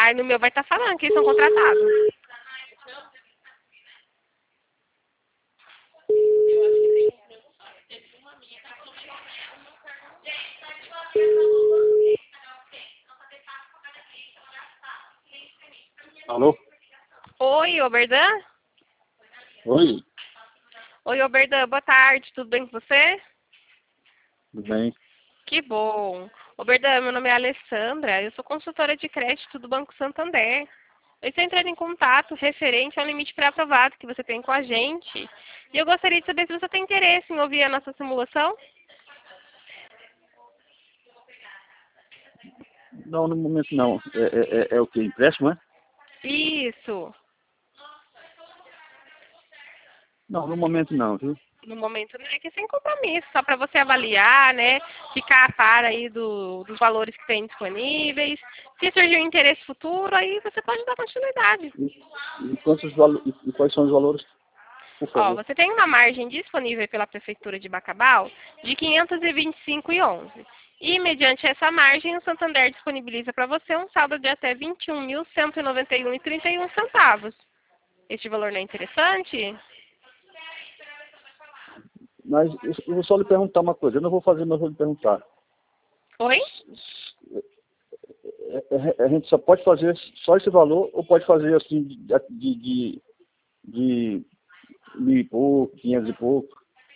Ai, no meu vai estar falando que eles são contratados. Alô? Oi, Oberdan? Oi, Oi, Oberdan, boa tarde, tudo bem com você? tudo bem? Que bom. Oberdan, meu nome é Alessandra, eu sou consultora de crédito do Banco Santander. Eu estou entrando em contato referente ao limite pré-aprovado que você tem com a gente. E eu gostaria de saber se você tem interesse em ouvir a nossa simulação. Não, no momento não. É o que? Empréstimo, é? Isso. Não, no momento não, viu? No momento, né, que é sem compromisso, só para você avaliar, né, ficar a par aí dos valores que tem disponíveis. Se surgir um interesse futuro, aí você pode dar continuidade. E quais são os valores, por Ó, favor? você tem uma margem disponível pela Prefeitura de Bacabal de 525,11. E, mediante essa margem, o Santander disponibiliza para você um saldo de até 21.191,31 centavos. Este valor não é interessante? Mas eu vou só lhe perguntar uma coisa. Eu não vou fazer, mas vou lhe perguntar. Oi? A gente só pode fazer só esse valor ou pode fazer assim de 1.000 e pouco, 500 e pouco?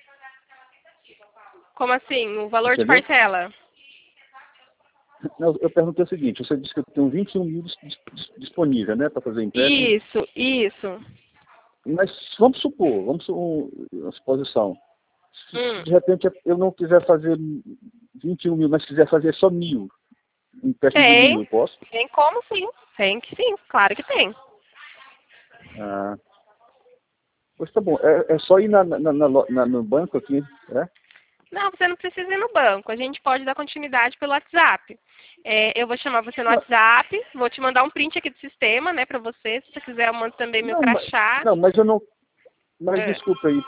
Como assim? O valor de Entendeu? parcela? Não, eu perguntei o seguinte. Você disse que eu tenho 21 mil disponível, né? Para fazer empréstimo. Isso. Mas vamos supor, uma suposição. Se Hum. de repente eu não quiser fazer 21 mil, mas quiser fazer só 1.000, um empréstimo de 1.000, Tem. eu posso? Tem como sim. Tem que sim. Claro que tem. Ah, pois tá bom. É só ir no banco aqui, né? Não, você não precisa ir no banco. A gente pode dar continuidade pelo WhatsApp. Eu vou chamar você no Não, WhatsApp, vou te mandar um print aqui do sistema, né, pra você. Se você quiser, eu mando também meu não, crachá. mas eu não. Mas É. desculpa aí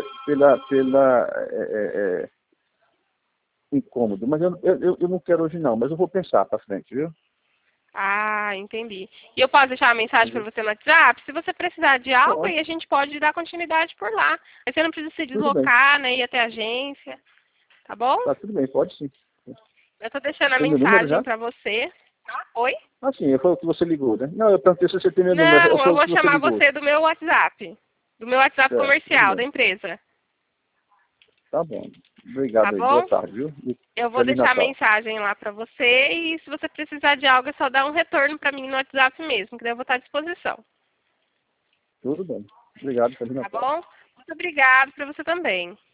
incômodo, mas eu não quero hoje não, mas eu vou pensar para frente, viu? Ah, entendi. E eu posso deixar uma mensagem para Entendeu? você no WhatsApp? Se você precisar de algo, Pode, aí a gente pode dar continuidade por lá. Aí você não precisa se tudo bem. deslocar, né, ir até a agência. Tá bom? Tá, tudo bem, pode sim. Eu tô deixando a Tem meu número mensagem já? para você. Oi? Ah, sim, foi o que você ligou, né? Não, eu perguntei se você tem meu número, Não, foi eu o vou que você chamar ligou. você do meu WhatsApp. Do meu WhatsApp Certo, tudo comercial da bem. empresa. Tá bom. Tá Obrigado aí. Boa bom? tarde, viu? E Eu vou Feliz deixar a Natal. mensagem lá para você e se você precisar de algo é só dar um retorno para mim no WhatsApp mesmo, que daí eu vou estar à disposição. Tudo bem. Obrigado, Feliz Tá Natal. bom? Muito obrigada para você também.